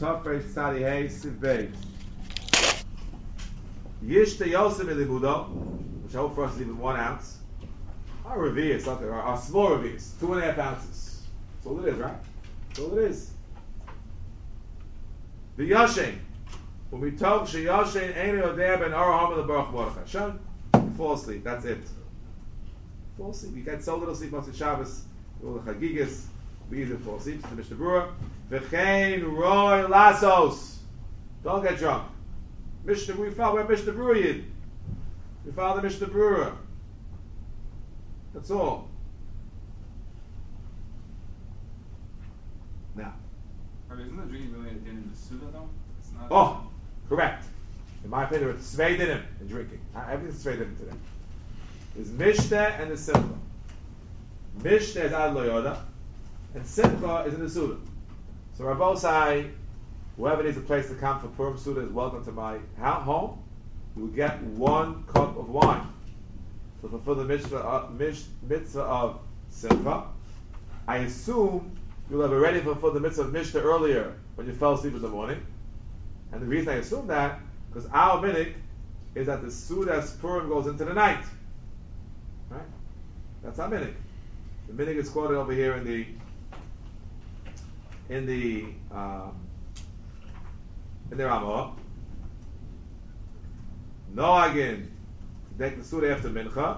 Tofrei Tzadi Hey Siv Beis. Yishta Yosef Elibudo, which I hope for us is even 1 ounce. Our revius, something, our small revius, 2.5 ounces. That's all it is, right? That's all it is. The Yashin. When we talk Sheyashin Ein Yodeh Ben Araham El Baruch Baruch Hashem, fall asleep. That's it. Fall asleep. You get so little sleep on Shabbos, all the Chagigas, be easy to fall asleep. To the Mishnah Berurah. V'chein Roy Lasos. Don't get drunk. Mishnah, we follow where Mishnah Berurah Yid. We follow the Mishnah Berurah. That's all. Now. Isn't the drinking really a din in the Suda though? It's not. Oh, correct. In my opinion, it's Svei Dinim in drinking. Everything's Svei Dinim today. There's Mishnah and the Simcha. Mishnah is Ad Lo Yoda, and Simcha is in the Suda. So Rabbosai, whoever needs a place to come for Purim Suda is welcome to my home. You will get 1 cup of wine. So fulfill the mitzvah of Simcha. I assume you'll have already fulfilled the mitzvah of Mishnah earlier when you fell asleep in the morning. And the reason I assume that, because our minik is that the Sudas Purim goes into the night. Right? That's our minik. The minik is quoted over here in the Ramah. Noagin, take the Suda after Mincha.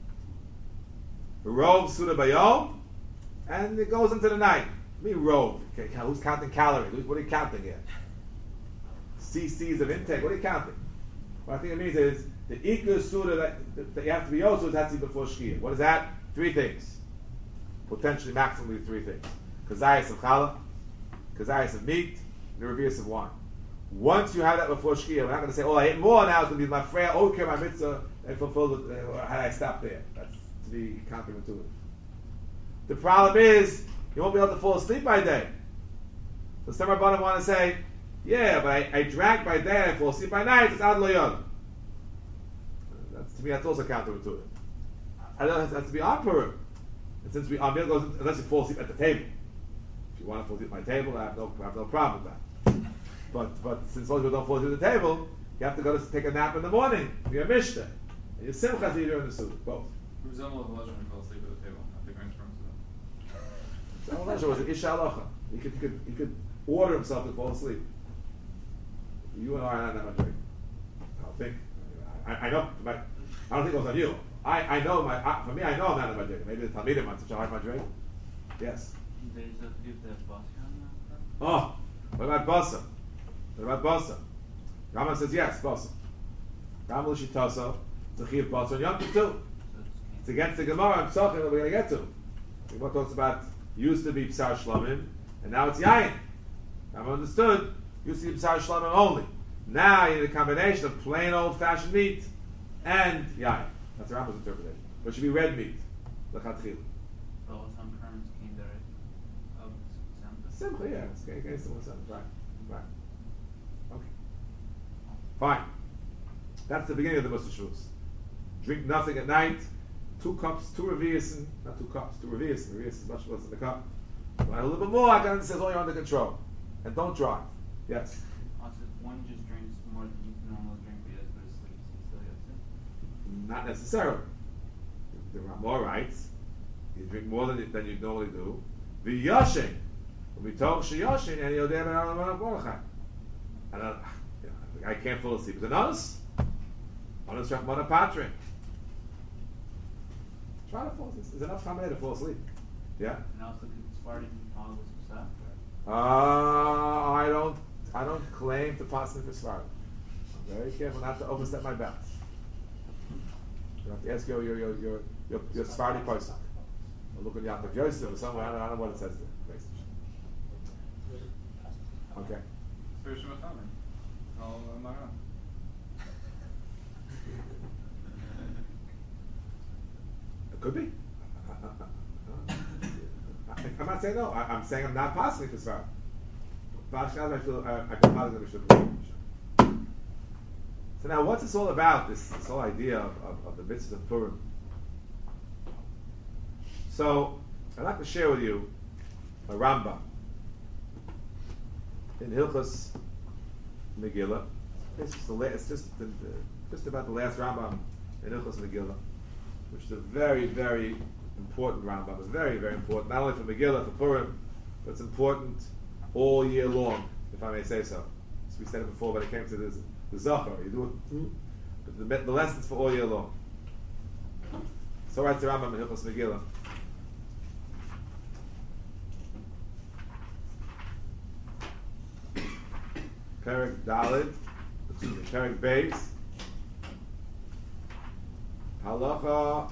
Rove Suda Bayom. And it goes into the night. I mean, rove. Okay, who's counting calories? What are you counting here? CCs of intake. What are you counting? What I think it means is the Ikar Suda that you have to be also has to be before Shkia. What is that? 3 things. Potentially, maximally 3 things. Kazayas of challah, kazayas of meat, and the revius of wine. Once you have that before Shkia, we're not going to say, oh, I ate more now, it's going to be my freya, okay, my mitzvah, and fulfill it. How did I stop there? That's to be counterintuitive. The problem is, you won't be able to fall asleep by day. So some Rabbanim want to say, yeah, but I drank by day, I fall asleep by night, it's Ad Lo Yod. To me, that's also counterintuitive. I don't have to be on Purim. And since our meal goes, unless you fall asleep at the table. If you want to fall asleep at my table, I have no problem with that. But since most people don't fall asleep at the table, you have to go to take a nap in the morning. You're a Mishnah. And your Simcha is either in the Suda, both. For example, if Elijah fell asleep at the table, I think I'm from Elijah was an Isha Alocha. He could order himself to fall asleep. You and I are not that much drink. I don't think. I know. I don't think it was on you. I know for me, I know I'm not in my drink. Maybe the Talmidim wants to charge my drink. Yes. There's a few that boss on that. Oh, what about Basa? What about Basa? Rama says yes, Basa. Rama L'shitaso, it's a Chiv Basa and Yom Tov too. It's against the Gemara and Psachim that we're going to get to. The Gemara talks about used to be Psar Shlamim, and now it's Yayin. Rama understood, used to be Psar Shlamim only. Now you need a combination of plain old-fashioned meat and Yayin. That's Rama's interpretation. But it should be red meat. L'chatchil. But some terms came there of Simple, yeah. It's against the one sentence. Right. Okay. Fine. That's the beginning of the Mussar Shavuos. Drink nothing at night. 2 cups, 2 revius, not 2 cups, 2 revius. Revius is much less than the cup. When a little bit more, I can understand all you're under control. And don't drive. Yes. Also, if one just drinks more than you normally drink, but he does go to sleep, so he still gets it. Not necessarily. The Ramah writes, you drink more than you normally do. The Yashin. When we talk Sheyashin, and Yodeh Ben Alam Mordechai. And I can't fall asleep. Is it honest? Honest Rachmana Patrin. Try to fall asleep. There's enough time there to fall asleep. Yeah? And also, it's Spartan follows some stuff, I don't claim to pass me for Svardim. I'm very careful not to overstep my bounds. You have to ask your Svardi person. Or look at Yaakov Yosef or somewhere. I don't know what it says there. Okay. Spiritual Machamer. I'm not on. It could be. I'm not saying no. I'm saying I'm not passing for Svardim. I feel I can probably So now, what's this all about? This whole idea of the mitzvahs of Purim. So I'd like to share with you a Rambam. in Hilchos Megillah. It's just about the last Rambam in Hilchos Megillah, which is a very, very important Rambam. It's very, very important, not only for Megillah, for Purim, but it's important all year long, if I may say so. As we said it before, when it came to the Zachar, you do it, but the lessons for all year long. So writes the Rambam in Hilchos Megillah. Perek Daled, Perek Beis, Halacha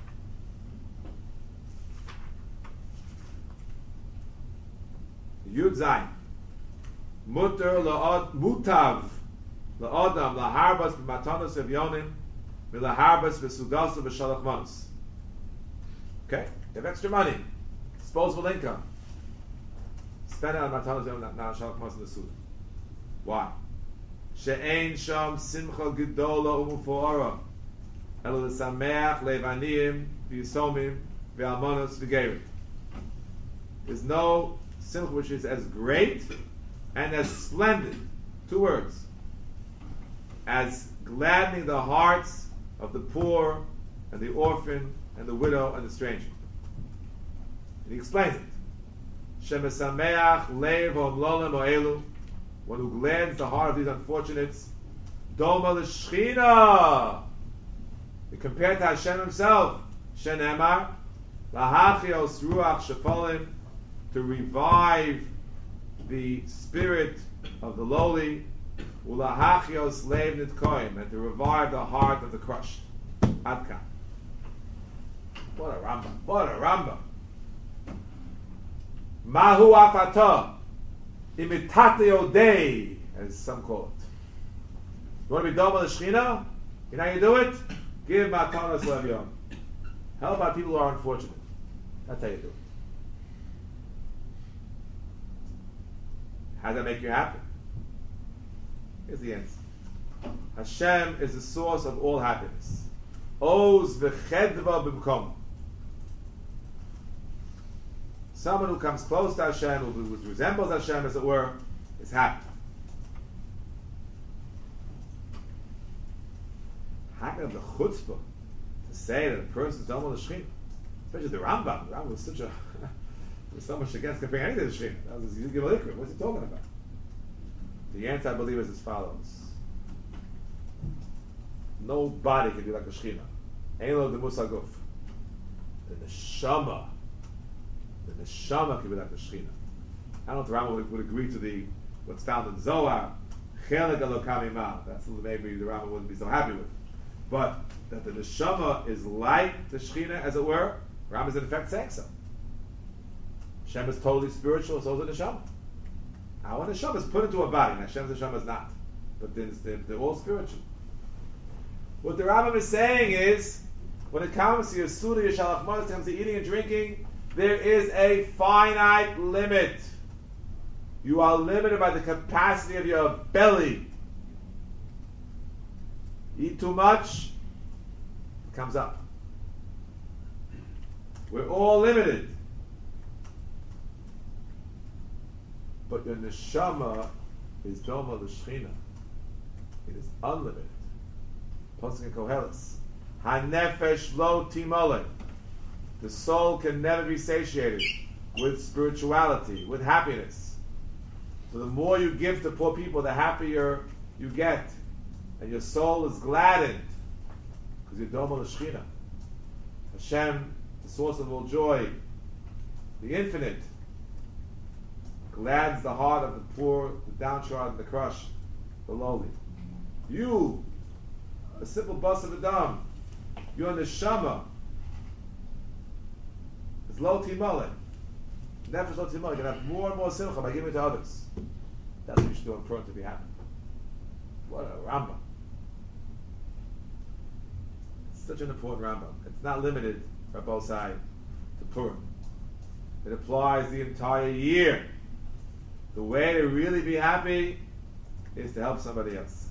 Yud Zayin, Mutar Mutav La'adam Laharbas B'matanos Evyonim V'laharbas V'sudasu V'shalach Manos. Okay, you have extra money, disposable income. Spend it on Matanos Evyonim, not Shalach Manos in the Suda. Why? She'ein sham simcha gedola umufoara elo l'sameach levaniyim v'yisomim v'almonos v'gerim. There's no simcha which is as great and as splendid, 2 words, as gladdening the hearts of the poor and the orphan and the widow and the stranger. And he explains it. Shemesameach leiv ha'omlolim ha'elu, one who gladdens the heart of these unfortunates, Doma l'shchina, compared to Hashem Himself, Shenemar, Lahachios ruach shepolim, to revive the spirit of the lowly, Ulahachios leiv nitkoim, and to revive the heart of the crushed. Adkan. What a Rambam! What a Rambam! Mahu afatah. Imitate Odei, as some call it. You want to be Doma l'Shechina? You know how you do it? Give Matanos Le'Avyon. Help out people who are unfortunate. That's how you do it. How does that make you happy? Here's the answer. Hashem is the source of all happiness. Oz v'chedva b'mkom. Someone who comes close to Hashem, who resembles Hashem, as it were, is happy. How can the chutzpah to say that a person is Doma l'Shechina? Especially the Rambam. The Rambam was such a there's so much against comparing anything to the Shechina. That was his Yigim Alikrim. What's he talking about? The answer, I believe, is as follows: nobody can be like the Shechina. Ein lo demus haguf. The neshama. The neshama can be like the Shechina. I don't know if the Rambam would agree to what's found in Zohar. Chelik alokam imah. That's maybe the Rambam wouldn't be so happy with. But that the neshama is like the Shechina, as it were, Rambam is in effect saying so. Hashem is totally spiritual, so is the neshama. Our neshama is put into a body, and Hashem's neshama is not. But they're all spiritual. What the Rambam is saying is, when it comes to your Suda, your Shalach Manos, when it comes to eating and drinking, there is a finite limit. You are limited by the capacity of your belly. Eat too much, it comes up. We're all limited. But your neshama is Doma l'Shechina. It is unlimited. Pasuk in Koheles. HaNefesh lo timole. The soul can never be satiated with spirituality, with happiness. So the more you give to poor people, the happier you get. And your soul is gladdened. Because you're Doma l'Shechina. Hashem, the source of all joy, the infinite, gladdens the heart of the poor, the downtrodden, the crushed, the lowly. You, a simple bus of Adam, your neshama is lo timole. Nefesh lo timole. You can have more and more simcha by giving it to others. That's what you should do in Purim to be happy. What a Rambam. It's such an important Rambam. It's not limited, Rabbosai, to Purim. It applies the entire year. The way to really be happy is to help somebody else.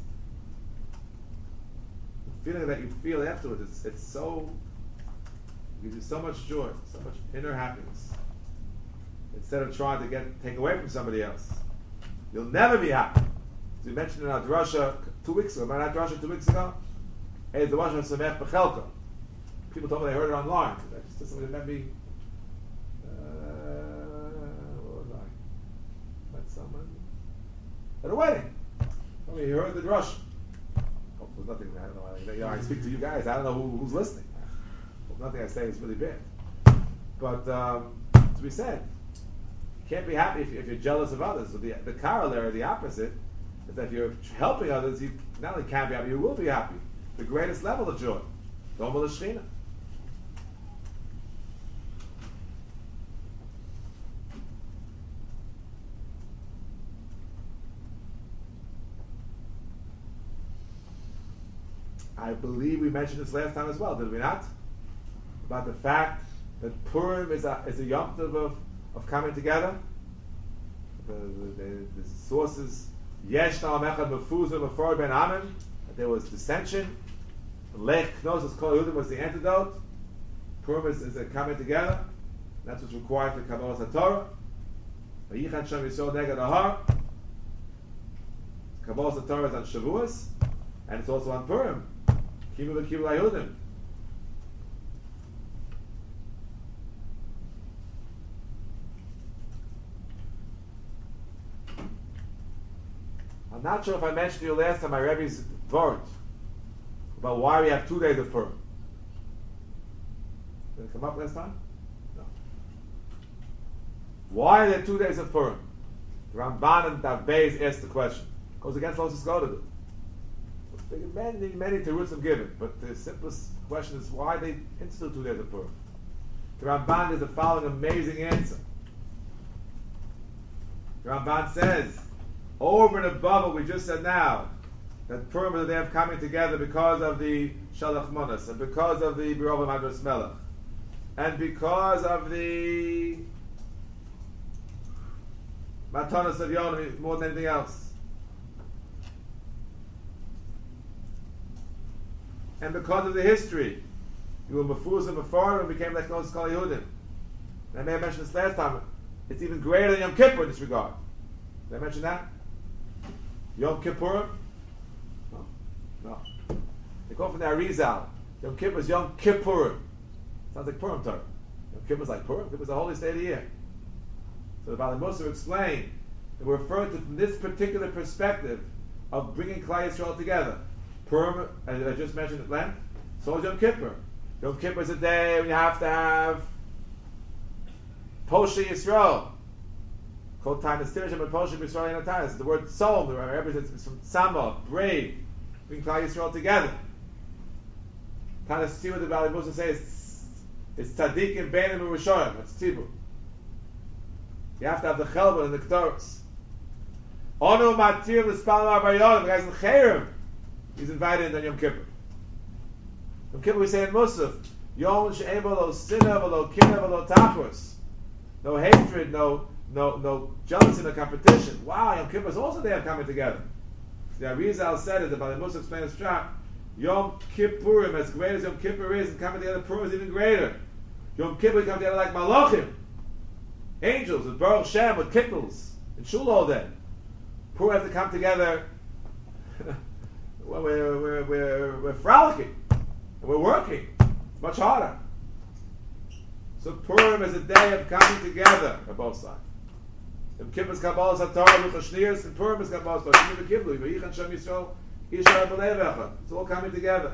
The feeling that you feel afterwards, it's so, it gives you so much joy, so much inner happiness. Instead of trying to take away from somebody else. You'll never be happy. As we mentioned in our drasha 2 weeks ago, remember that drasha 2 weeks ago? Hey, the one Samech Bechelko. People told me they heard it online. I just somebody met me. What was I? Met someone at a wedding. Told me he heard the drasha. Hope there's nothing. I don't know. You know, I speak to you guys. I don't know who's listening. Hope nothing I say is really bad. But as we said, you can't be happy if you're jealous of others. So the corollary, the opposite, is that if you're helping others, you not only can't be happy, you will be happy. The greatest level of joy. Doma l'shchina. I believe we mentioned this last time as well, did we not? About the fact that Purim is a Yom Tov of coming together. The sources, Yesh Na'am Echad Mefuzah Mefor Ben Amen, that there was dissension. Lech Knossos Kol Yehudim was the antidote. Purim is a coming together. That's what's required for Kabbalah HaTorah. V'yichad Shem Yisrael Neged Ahar. Kabbalah HaTorah is on Shavuos, and it's also on Purim. Kivu V'Kivu Yehudim. I'm not sure if I mentioned to you last time my Rebbe's word about why we have 2 days of Purim. Did it come up last time? No. Why are there 2 days of Purim? The Ramban and Dav Beis asked the question. Goes against Moses Godadu. Many terutzim given, but the simplest question is why they institute 2 days of Purim. The Ramban is the following amazing answer. The Ramban says, over and above what we just said now, that Purim is the day of coming together because of the Shalach Monas, and because of the Birova Madras Melech, and because of the Matanas of Yonah more than anything else, and because of the history. You were Mefuzah before and became like Knos Kol Yehudim. I may have mentioned this last time. It's even greater than Yom Kippur in this regard. Did I mention that? Yom Kippur? No. They go from the Arizal. Yom Kippur is Yom Kippur. Sounds like Purim Torah. Yom Kippur is like Purim. Kippur is the holy day of the year. So the Baalei Mussar explained that we're referring to from this particular perspective of bringing Klal Yisrael together. Purim, as I just mentioned at length, so is Yom Kippur. Yom Kippur is a day when you have to have Poshe Yisrael. Called time is Tirshim and Poshe Yisrael in time. It's the word Soul. The Rebbe says it's from Sama, brave, bring Klal Yisrael together. Kind of see what the Baalei Mussar says. It's Tzaddikim Beinim and Rishonim. That's Tzibur. You have to have the Chelba and the Ketores. Onu Matir L'Spal Marbayonim. The guy's in Cherem. He's invited in Yom Kippur. Yom Kippur we say in Musaf, Yom She'en Bo Lo Sinah, Bo Lo Kinah, Bo Lo Tachos. No hatred, no jealousy, no competition. Wow, Yom Kippur is also they have coming together. The Arizal said it, the Baalei Mussar explained his shop. Yom Kippurim, as great as Yom Kippur is, and coming together, Purim is even greater. Yom Kippur come together like Malachim, angels with Baruch Shem, with kittles, in shul all day. Purim has to come together. Well, we're frolicking, and we're working. It's much harder. So Purim is a day of coming together on both sides. Yom Kippur is Kabbalah HaTorah, L'Chashnias, and Purim is Kabbalah HaTorah. V'yichan Shem Yisrael, Yishar B'Levecha. It's all coming together.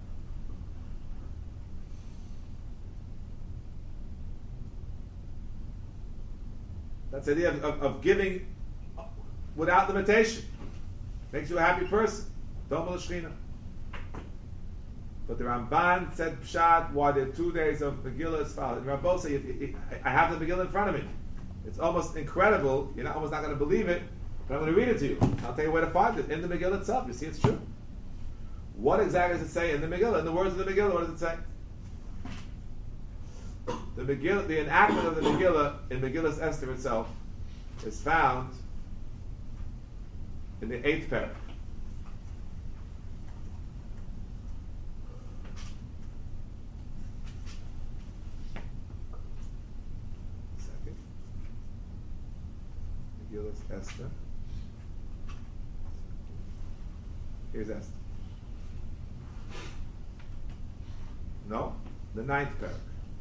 That's the idea of giving without limitation. Makes you a happy person. Doma l'shchina. But the Ramban said Pshat, why there are 2 days of Megillah is followed. And Rabbi say, I have the Megillah in front of me. It's almost incredible. You're almost not going to believe it, but I'm going to read it to you. I'll tell you where to find it. In the Megillah itself. You see, it's true. What exactly does it say in the Megillah? In the words of the Megillah, what does it say? The Megillah, the enactment of the Megillah in Megillah's Esther itself is found in the 8th paragraph. Megillah's Esther. Here's Esther. No, the ninth parak.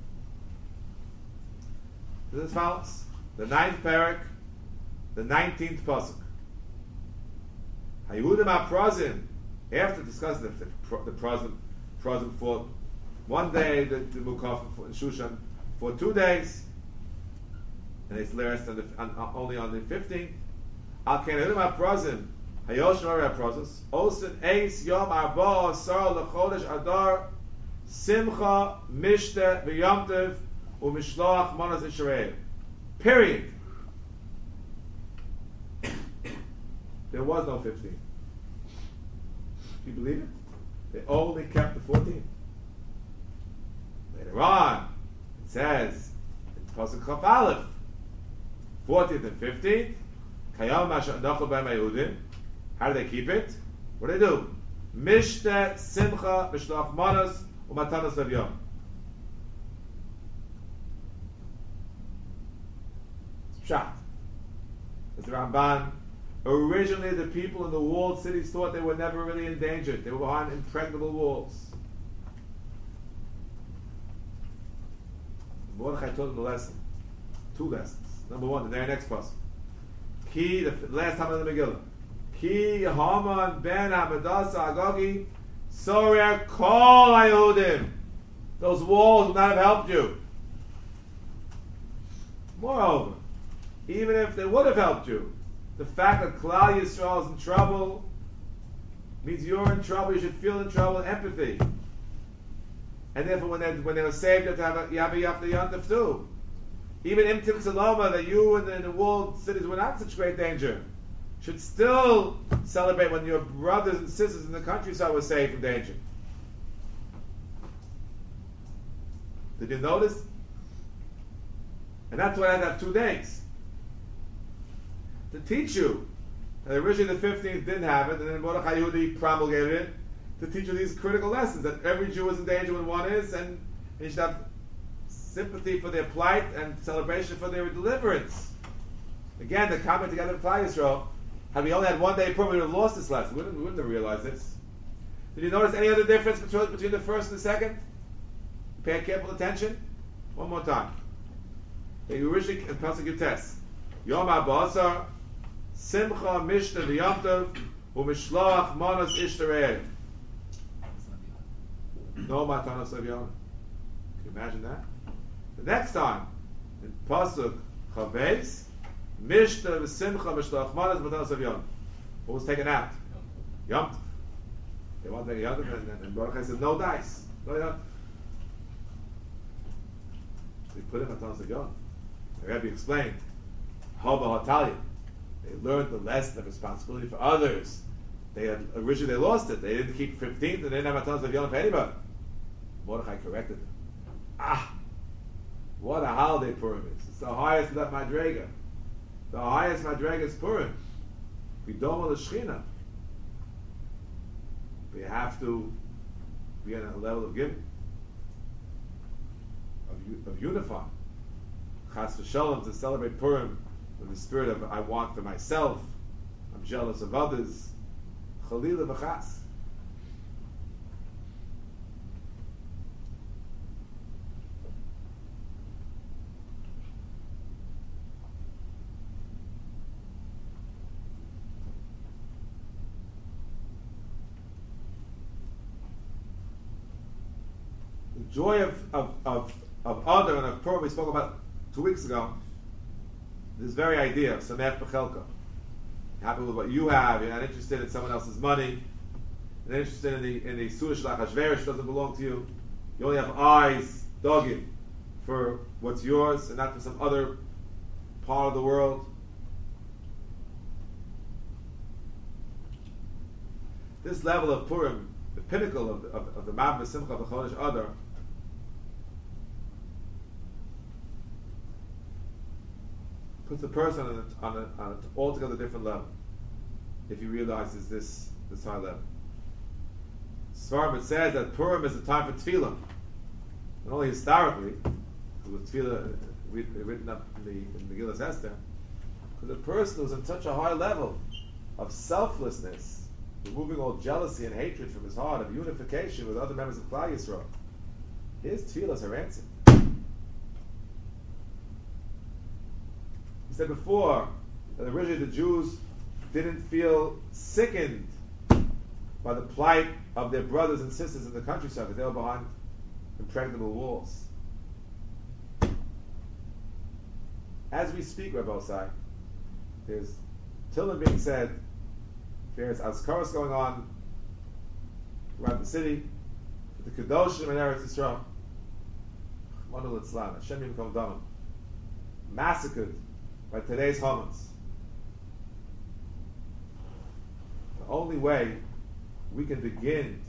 This is as follows. The ninth parak, the 19th pasuk. Hayudim HaPrazim, after discussing the Prazim fought one day, the Mukaf in Shushan for 2 days, and it's last only on the 15th. Al Hayudim HaPrazim, Hayosh Nori HaPrazim, Osin Eis Yom Arba Asar L'Chodesh Adar, Simcha Mishte V'Yomtev U'Mishloach Manas Yisrael. Period. There was no 15. Do you believe it? They only kept the 14. Later on, it says in Pasuk Chaf Aleph, 14th and 15th, Kayam Masha Nachol B'Hem HaYehudim. How do they keep it? What do they do? Mishte Simcha Mishloach Manas U'Matanas Levyom. Shot. As the Ramban, originally the people in the walled cities thought they were never really endangered. They were behind impregnable walls. Mordechai told them the lesson. 2 lessons. Number 1, the very next person. Ki, the last time in the Megillah. Ki Haman ben Hamadasa Agagi Sorer Kol HaYehudim. Those walls would not have helped you. Moreover, even if they would have helped you, the fact that Klal Yisrael is in trouble means you're in trouble. You should feel in trouble. Empathy, and therefore, when they were saved, you have a Yontif too. Even Imtim Saloma, that you in the walled cities were not in such great danger, should still celebrate when your brothers and sisters in the countryside were saved from danger. Did you notice? And that's why I had to have 2 days. To teach you. And originally the 15th didn't have it, and then Mordechai Yehudi promulgated it to teach you these critical lessons, that every Jew is in danger when one is, and you should have sympathy for their plight and celebration for their deliverance. Again, the comment together of Klal Yisrael, had we only had 1 day Purim, we would have lost this lesson. We wouldn't have realized this. Did you notice any other difference between the first and the second? Pay careful attention. One more time. The originally in Pasuk Yutes, Yom HaBasar, Simcha Mishta V'Yomtov, U'Mishloach Manas Ishtarei. No Matanas Levyona. Can you imagine that? The next time, in Pasuk Chaves, Mishta V'Simcha Mishloach Manas Matanas Levyona. What was taken out? Yomtov. They want to take Yomtov, and Baruch said, no dice. No Yomtov. They put him Matanas Levyona. The Rebbe explained, Haba Hatalia. They learned the lesson of responsibility for others. Originally they lost it. They didn't keep 15th and they didn't have Matanas Levyona for anybody. Mordechai corrected them. What a holiday Purim is. It's the highest of that Madrega. The highest Madrega is Purim. B'doma l'shchina. We have to be on a level of giving, of unifying. Chas v'shalom, to celebrate Purim with the spirit of I want for myself, I'm jealous of others. Chalila v'chas. The joy of Adar and of Purim we spoke about 2 weeks ago, this very idea of Samech B'Chelka. Happy with what you have, you're not interested in someone else's money, you're not interested in the Sush Lachashverish, doesn't belong to you. You only have eyes, dogging, for what's yours and not for some other part of the world. This level of Purim, the pinnacle of the Mav Simcha of the Chodesh Adar, puts a person on an altogether different level if he realizes this high level. Svarim, it says that Purim is a time for tefillah, not only historically, because tefillah written up in Megillas Esther, because a person who's on such a high level of selflessness removing all jealousy and hatred from his heart, of unification with other members of Klal Yisrael. His tefillas are answered. He said before that originally the Jews didn't feel sickened by the plight of their brothers and sisters in the countryside, because they were behind impregnable walls. As we speak, Rabbi Osai, there's Tillim being said, there's Azkaros going on around the city, with the Kedoshim and Eretz Yisrael, Manul Itzlan, Hashem Yimkom Damim, massacred by today's Hamas. The only way we can begin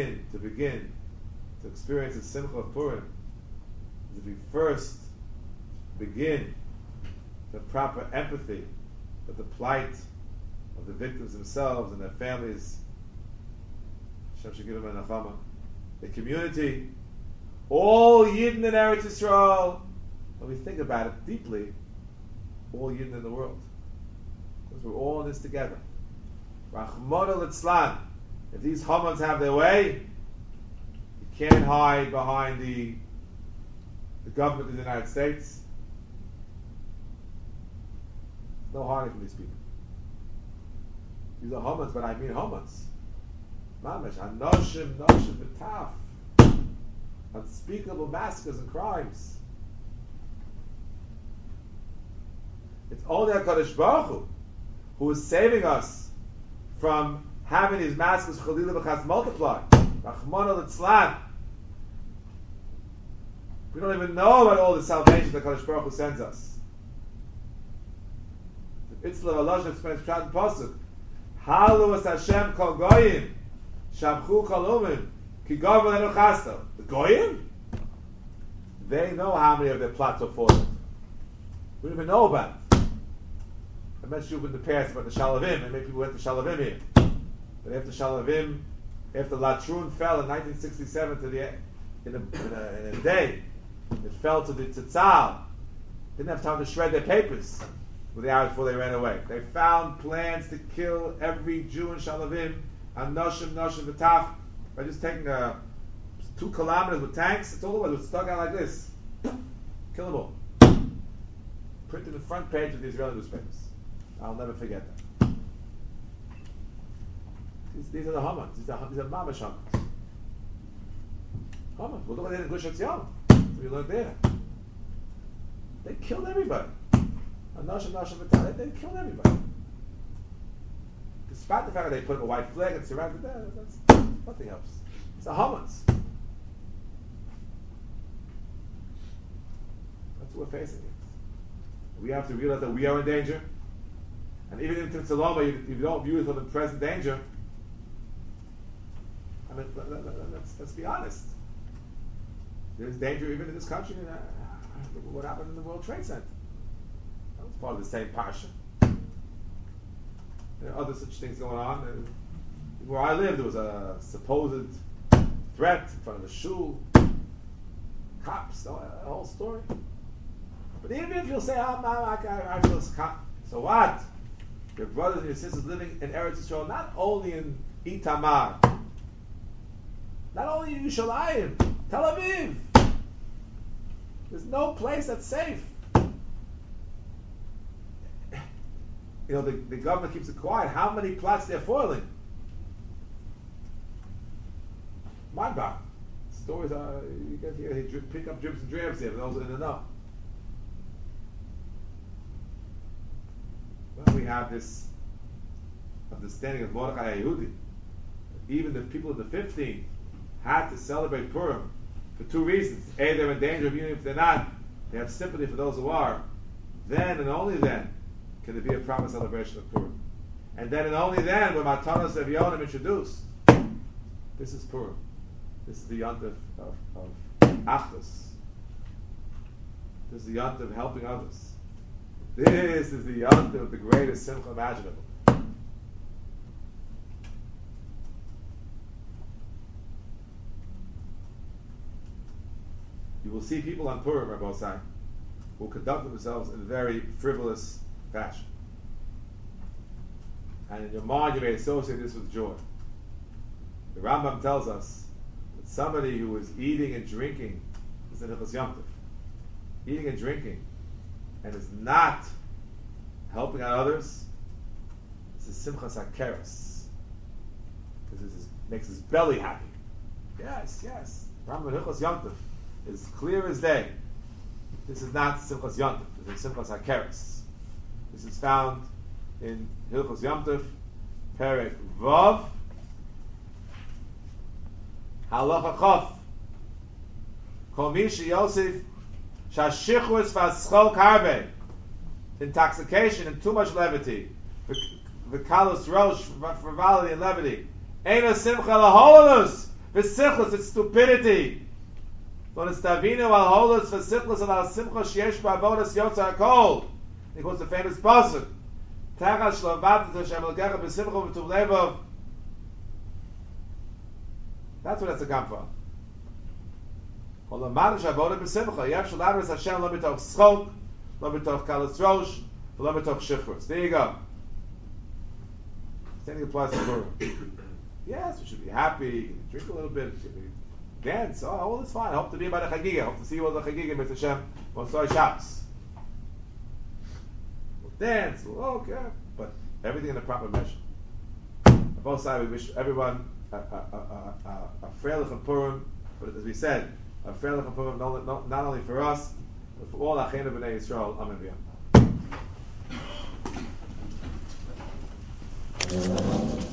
to experience the Simcha of Purim is if we first begin the proper empathy with the plight of the victims themselves and their families. Hashem should give them a nachama. The community, all Yidden in Eretz Yisrael. When we think about it deeply, all Yidden in the world, because we're all in this together. Rachmana litzlan. If these Hamans have their way, you can't hide behind the government of the United States. No hiding from these people. These are Hamans, but I mean Hamans. Mamash, Anoshim, Noshim, B'taf. Unspeakable massacres and crimes. It's only HaKadosh Baruch who is saving us from having these massacres Chalila B'chas multiply. Rachmana litzlan. We don't even know about all the salvation that HaKadosh Baruch Hu sends us. The Itzla V'Alosh explains Pshat and Pasuk. Halu es Hashem kol goyim, shamchu kol umim, ki gavul enu chastel. The goyim? They know how many of their plots are foiled. We don't even know about it. I mentioned in the past about the Shalavim, and maybe people went to Shalavim here. But after Shalavim, after Latrun fell in 1967 in a day, it fell to the Tzal. Didn't have time to shred their papers with the hours before they ran away. They found plans to kill every Jew in Shalavim, and Noshim, B'taf, by just taking 2 kilometers with tanks. It's all over. It was stuck out like this. Kill them all. Printed the front page of the Israeli newspapers. I'll never forget that. These are the Hamans. These are Mamash Hamans. Hamans. We'll look at it in Gush Etzion. We learned there. They killed everybody. Anoshim, B'taf. They killed everybody. Despite the fact that they put up a white flag and surrounded that, that's nothing else. It's the Hamans. That's what we're facing. We have to realize that we are in danger. And even in Tzaloma, if you don't view it as a present danger, I mean, let's be honest. There's danger even in this country. What happened in the World Trade Center? That was part of the same parsha. There are other such things going on. Where I live, there was a supposed threat in front of a shul. Cops, a whole story. But even if you'll say, I feel so what? Your brothers and your sisters living in Eretz Yisrael, not only in Itamar, not only in Yerushalayim, Tel Aviv. There's no place that's safe. You know, the government keeps it quiet. How many plots they're foiling? Mind-boggling. Stories are, you pick up dribs and drabs there, but those are in the know. Well, we have this understanding of Mordechai Yehudi. Even the people of the 15th had to celebrate Purim for 2 reasons. A, they're in danger of union. If they're not, they have sympathy for those who are. Then and only then can there be a proper celebration of Purim. And then and only then when Matanos Evyonim introduced. This is Purim. This is the yont of Achdus. This is the yont of helping others. This is the yont of the greatest simcha imaginable. You will see people on Purim, Rabbi Osai, who conduct themselves in a very frivolous fashion. and in your mind you may associate this with joy. The Rambam tells us that somebody who is eating and drinking is in Hilchos Yom Tov. Eating and drinking and is not helping out others, this is Simchas HaKeres. This makes his belly happy. Yes. Rambam Hilchos Yom Tov is clear as day. This is not Simchas Yom Tov. This is Simchas HaKeres. This is found in Hilchos Yom Tov, Perek Vav, Halacha Chof. Kol Mishi Yosef Shashichus Vaschol Karbe. Intoxication and too much levity. V'kalus rosh frivolity and levity. Eino simcha laholus. V'sichus, it's stupidity. Don't estavinu al holus v'sichus and al simcha sheyesh ba'avodas yotza hakol. He quotes the famous pasuk. Tachas shlovatat Hashem l'gecha b'simcha v'tuv levov. That's what that's a gam for. Kol amad shavodah b'simcha. Yev shaladas Hashem lo b'toch schok, lo b'toch kalus rosh, lo b'toch shichus. There you go. Same thing applies to Purim. Yes, we should be happy, drink a little bit, should be dance. Oh, all is fine. I hope to be by the Chagiga. I hope to see you all the Chagiga, Mr. Shem, on Soy Shabbos. We'll dance, okay, but everything in the proper measure. On both sides, we wish everyone a Freilich and Purim, but as we said, a Freilich and Purim not only for us, but for all Achenu B'nai Yisrael. Amen.